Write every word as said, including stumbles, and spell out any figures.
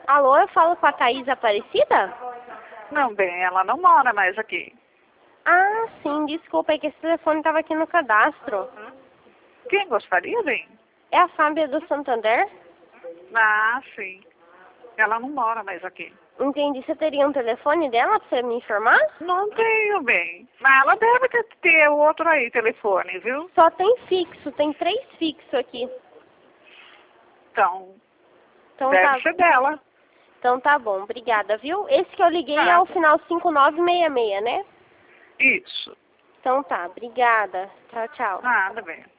Alô, eu falo com a Thaís Aparecida? Não, bem, ela não mora mais aqui. Ah, sim, desculpa, é que esse telefone estava aqui no cadastro. Quem gostaria, bem? É a Fábia do Santander? Ah, sim. Ela não mora mais aqui. Entendi, você teria um telefone dela para você me informar? Não tenho, bem. Mas ela deve ter, ter outro aí, telefone, viu? Só tem fixo, tem três fixos aqui. Então, Então deve tá, ser dela. então tá bom, obrigada, viu? Esse que eu liguei é Nada. o final cinco nove seis seis, né? Isso. Então tá, obrigada. Tchau, tchau. Nada, bem.